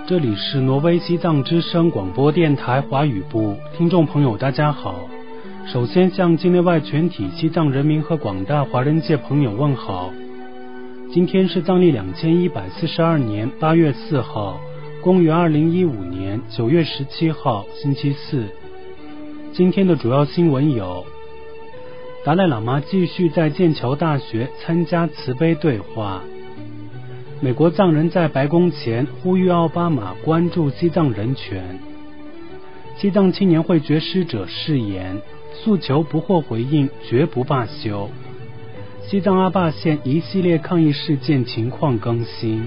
这里是挪威西藏之声广播电台华语部，听众朋友大家好。首先向境内外全体西藏人民和广大华人界朋友问好。今天是藏历2142年8月4号，公元2015年9月17号，星期四。今天的主要新闻有：达赖喇嘛继续在剑桥大学参加慈悲对话；美国藏人在白宫前呼吁奥巴马关注西藏人权；西藏青年会决师者誓言，诉求不获回应，绝不罢休；西藏阿坝县一系列抗议事件情况更新。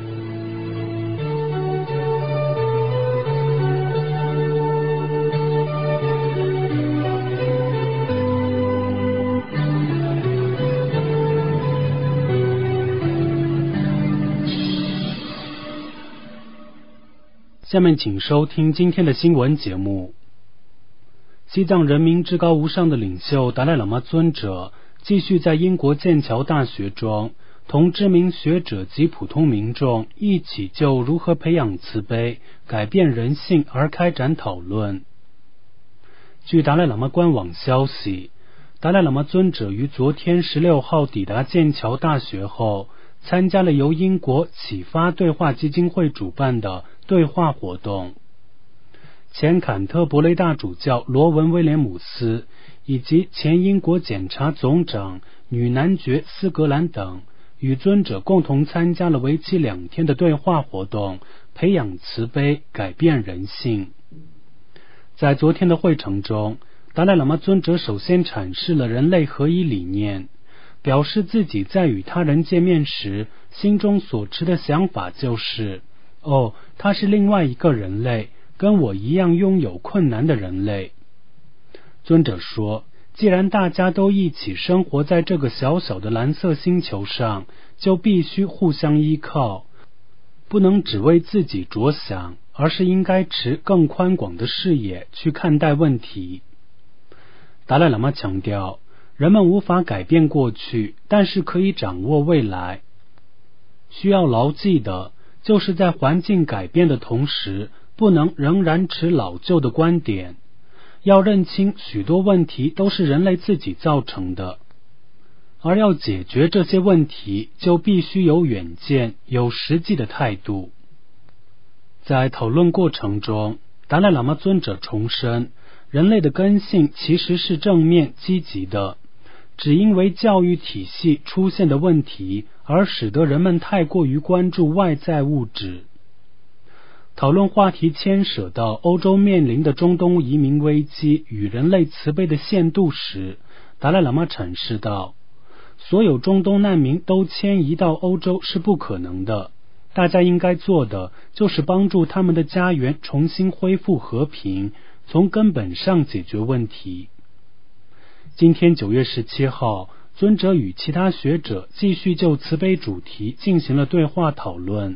下面请收听今天的新闻节目。西藏人民至高无上的领袖达赖喇嘛尊者继续在英国剑桥大学中同知名学者及普通民众一起就如何培养慈悲、改变人性而开展讨论。据达赖喇嘛官网消息，达赖喇嘛尊者于昨天16号抵达剑桥大学后，参加了由英国启发对话基金会主办的对话活动。前坎特伯雷大主教罗文威廉姆斯以及前英国检察总长女男爵斯格兰等与尊者共同参加了为期2天的对话活动，培养慈悲，改变人性。在昨天的会程中，达赖喇嘛尊者首先阐释了人类合一理念，表示自己在与他人见面时心中所持的想法就是他是另外一个人类，跟我一样拥有困难的人类。尊者说，既然大家都一起生活在这个小小的蓝色星球上，就必须互相依靠，不能只为自己着想，而是应该持更宽广的视野去看待问题。达赖喇嘛强调，人们无法改变过去，但是可以掌握未来。需要牢记的就是在环境改变的同时，不能仍然持老旧的观点，要认清许多问题都是人类自己造成的，而要解决这些问题，就必须有远见，有实际的态度。在讨论过程中，达赖喇嘛尊者重申，人类的根性其实是正面积极的，只因为教育体系出现的问题，而使得人们太过于关注外在物质。讨论话题牵涉到欧洲面临的中东移民危机与人类慈悲的限度时，达赖喇嘛阐释道，所有中东难民都迁移到欧洲是不可能的，大家应该做的就是帮助他们的家园重新恢复和平，从根本上解决问题。今天9月17号，尊者与其他学者继续就慈悲主题进行了对话讨论。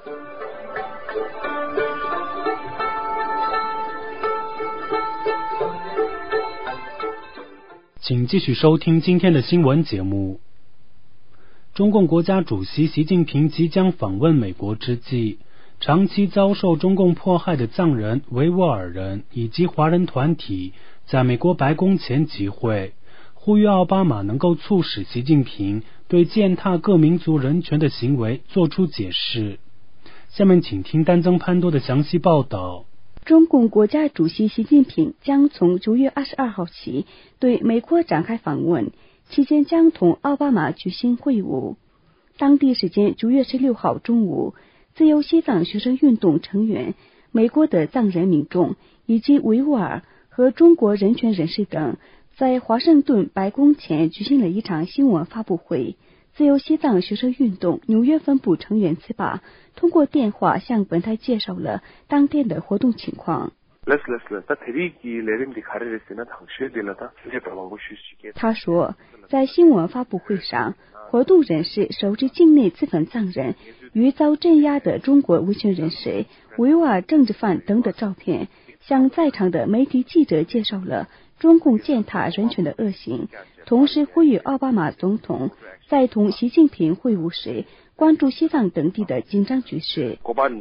请继续收听今天的新闻节目。中共国家主席习近平即将访问美国之际，长期遭受中共迫害的藏人、维吾尔人以及华人团体在美国白宫前集会，呼吁奥巴马能够促使习近平对践踏各民族人权的行为做出解释。下面请听丹增潘多的详细报道。 中共国家主席习近平将从9月22号起对美国展开访问，期间将同奥巴马举行会晤。当地时间9月16号中午，自由西藏学生运动成员、美国的藏人民众以及维吾尔和中国人权人士等在华盛顿白宫前举行了一场新闻发布会。自由西藏学生运动纽约分部成员茨巴通过电话向本台介绍了当天的活动情况。他说，在新闻发布会上，活动人士收集境内资本藏人与遭镇压的中国维权人士、维吾尔政治犯等的照片，向在场的媒体记者介绍了中共践踏人权的恶行，同时呼吁奥巴马总统在同习近平会晤时关注西藏等地的紧张局势。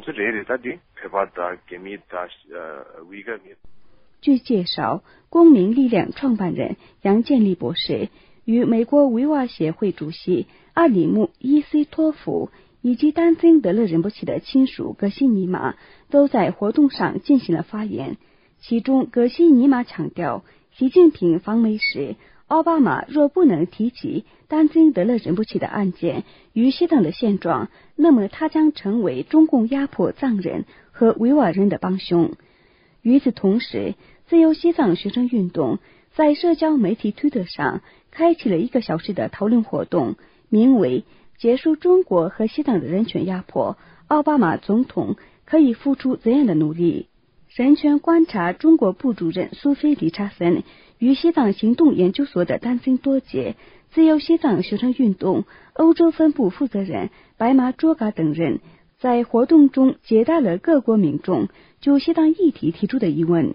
据介绍，公民力量创办人杨建立博士与美国维吾尔协会主席阿里木伊斯托夫以及丹增德勒仁波切的亲属格西尼玛都在活动上进行了发言。其中，格西尼玛强调，习近平访美时，奥巴马若不能提及丹增德勒仁波切的案件与西藏的现状，那么他将成为中共压迫藏人和维吾尔人的帮凶。与此同时，自由西藏学生运动在社交媒体推特上开启了1个小时的讨论活动，名为结束中国和西藏的人权压迫，奥巴马总统可以付出怎样的努力。人权观察中国部主任苏菲·理查森与西藏行动研究所的丹增多杰、自由西藏学生运动欧洲分部负责人白马卓嘎等人在活动中解答了各国民众就西藏议题提出的疑问。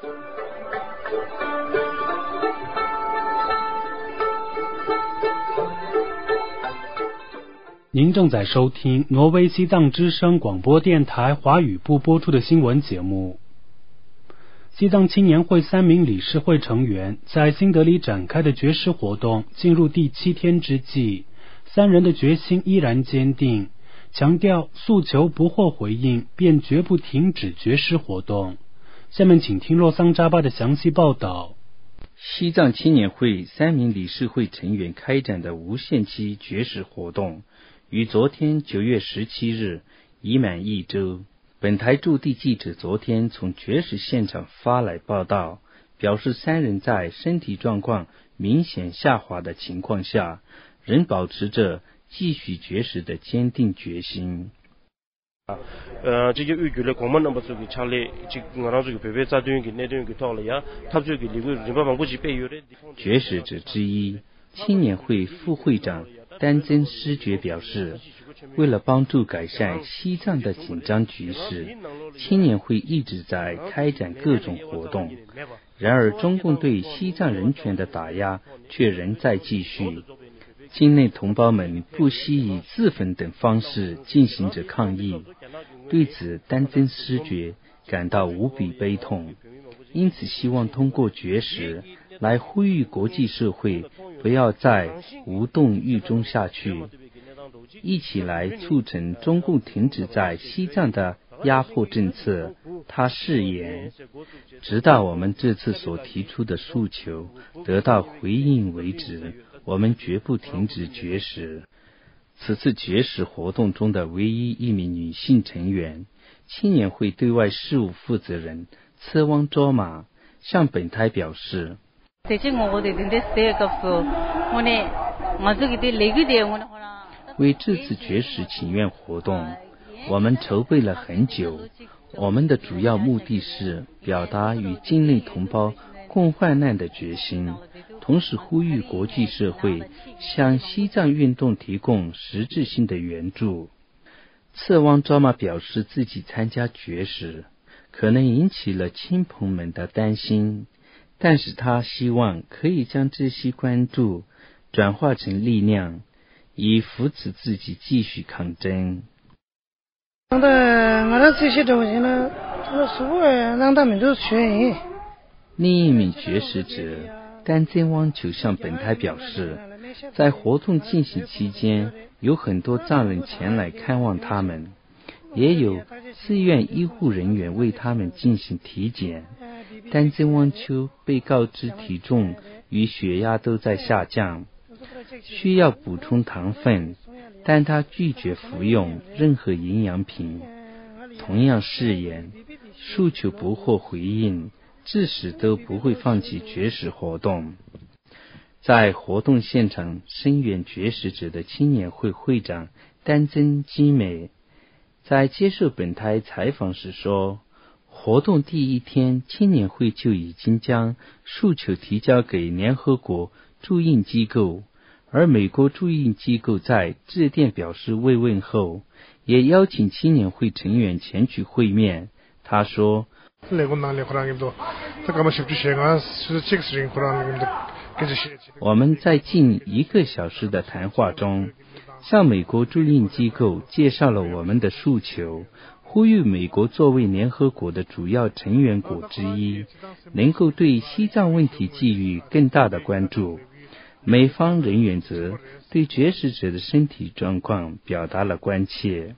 您正在收听挪威西藏之声广播电台华语部播出的新闻节目。西藏青年会3名理事会成员在新德里展开的绝食活动进入第7天之际，3人的决心依然坚定，强调诉求不获回应便绝不停止绝食活动。下面请听洛桑扎巴的详细报道。 西藏青年会3名理事会成员开展的无限期绝食活动于昨天9月17日已满1周。本台驻地记者昨天从绝食现场发来报道，表示3人在身体状况明显下滑的情况下，仍保持着继续绝食的坚定决心。绝食者之一青年会副会长丹增师觉表示，为了帮助改善西藏的紧张局势，青年会一直在开展各种活动，然而中共对西藏人权的打压却仍在继续。境内同胞们不惜以自焚等方式进行着抗议，对此丹增师觉感到无比悲痛，因此希望通过绝食来呼吁国际社会不要再无动于衷下去，一起来促成中共停止在西藏的压迫政策。他誓言，直到我们这次所提出的诉求得到回应为止，我们绝不停止绝食。此次绝食活动中的唯一1名女性成员，青年会对外事务负责人策汪卓玛向本台表示，为这次绝食请愿活动，我们筹备了很久，我们的主要目的是表达与境内同胞共患难的决心，同时呼吁国际社会向西藏运动提供实质性的援助。策汪卓玛表示，自己参加绝食可能引起了亲朋们的担心，但是他希望可以将这些关注转化成力量，以扶持自己继续抗争。另一名绝食者丹增汪球向本台表示，在活动进行期间，有很多藏人前来看望他们，也有自愿医护人员为他们进行体检。丹增汪球被告知体重与血压都在下降，需要补充糖分，但他拒绝服用任何营养品。同样誓言，诉求不获回应，至死都不会放弃绝食活动。在活动现场声援绝食者的青年会会长丹增基美在接受本台采访时说，活动第1天，青年会就已经将诉求提交给联合国驻印机构，而美国驻印机构在致电表示慰问后，也邀请青年会成员前去会面。他说， 我们在近1个小时的谈话中，向美国驻印机构介绍了我们的诉求，呼吁美国作为联合国的主要成员国之一，能够对西藏问题给予更大的关注。美方人员则对绝食者的身体状况表达了关切。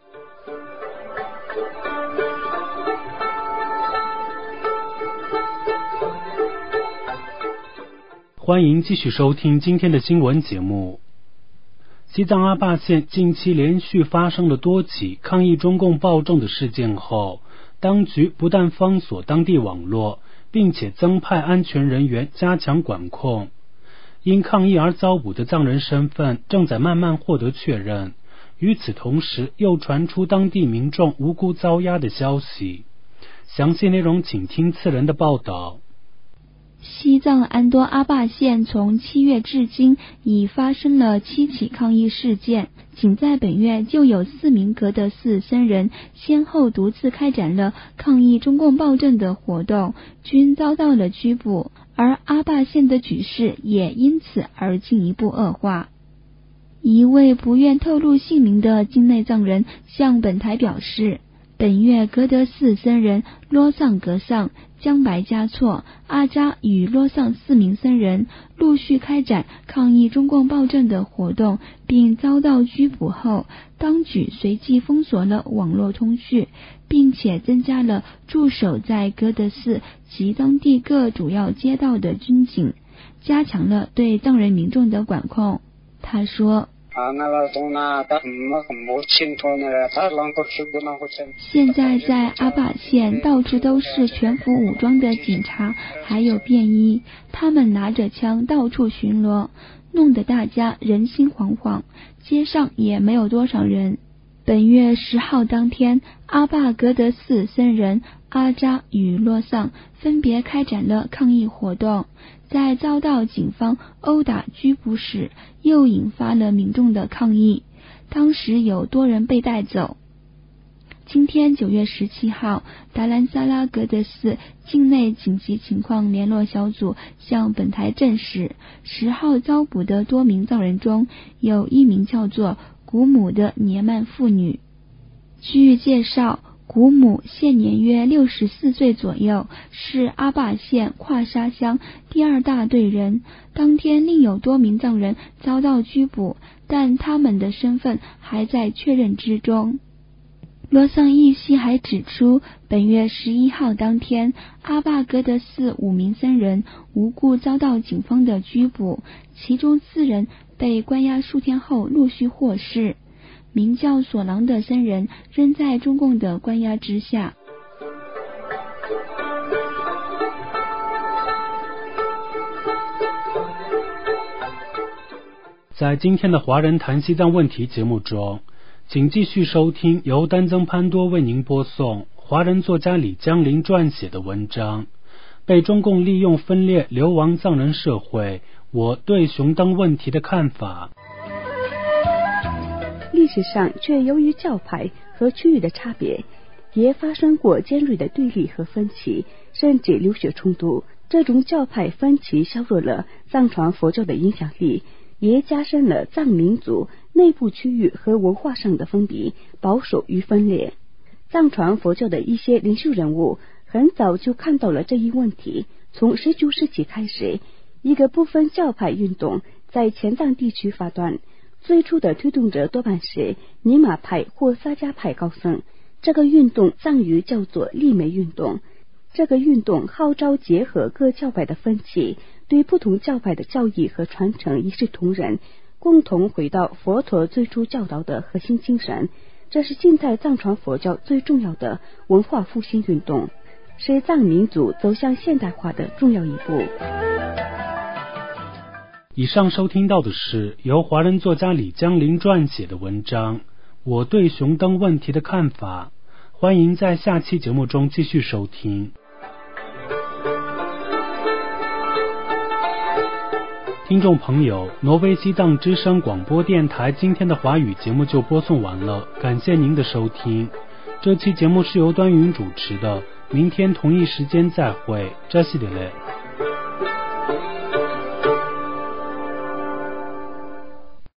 欢迎继续收听今天的新闻节目。西藏阿坝县近期连续发生了多起抗议中共暴政的事件后，当局不但封锁当地网络，并且增派安全人员加强管控。因抗议而遭捕的藏人身份正在慢慢获得确认。与此同时，又传出当地民众无辜遭压的消息。详细内容请听次人的报道。 西藏安多阿坝县从7月至今已发生了7起抗议事件，仅在本月就有4名格德寺僧人先后独自开展了抗议中共暴政的活动，均遭到了拘捕，而阿坝县的局势也因此而进一步恶化。一位不愿透露姓名的境内藏人向本台表示，本月格德寺僧人罗桑格桑、江白嘉措、阿扎与罗桑4名僧人陆续开展抗议中共暴政的活动，并遭到拘捕后，当局随即封锁了网络通讯，并且增加了驻守在格德寺及当地各主要街道的军警，加强了对藏人民众的管控。他说，现在在阿坝县到处都是全副武装的警察，还有便衣，他们拿着枪到处巡逻，弄得大家人心惶惶，街上也没有多少人。本月10号当天，阿坝格德寺僧人阿扎与洛桑分别开展了抗议活动，在遭到警方殴打拘捕时，又引发了民众的抗议，当时有多人被带走。今天9月17号，达兰萨拉格德寺境内紧急情况联络小组向本台证实，10号遭捕的多名藏人中，有一名叫做古姆的年迈妇女。据介绍，古姆现年约64岁左右，是阿坝县跨沙乡第2大队人。当天另有多名藏人遭到拘捕，但他们的身份还在确认之中。罗桑义熙还指出，本月11号当天，阿坝格德寺5名僧人无故遭到警方的拘捕，其中4人被关押数天后陆续获释。名叫索朗的僧人仍在中共的关押之下。 在今天的华人谈西藏问题节目中，请继续收听由丹增潘多为您播送华人作家李江林撰写的文章《被中共利用分裂流亡藏人社会，我对熊灯问题的看法》。 历史上却由于教派和区域的差别，也发生过尖锐的对立和分歧，甚至流血冲突。这种教派分歧削弱了藏传佛教的影响力，也加深了藏民族内部区域和文化上的分别、保守与分裂。藏传佛教的一些领袖人物很早就看到了这一问题。从19世纪开始，一个部分教派运动在前藏地区发端，最初的推动者多半是尼玛派或萨迦派高僧。这个运动藏语叫做利美运动。这个运动号召结合各教派的分歧，对不同教派的教义和传承一视同仁，共同回到佛陀最初教导的核心精神。这是近代藏传佛教最重要的文化复兴运动，是藏民族走向现代化的重要一步。 以上收听到的是由华人作家李江林撰写的文章《我对熊灯问题的看法》，欢迎在下期节目中继续收听。听众朋友，挪威西藏之声广播电台今天的华语节目就播送完了，感谢您的收听。这期节目是由端云主持的， 明天同一时间再会，这是的嘞。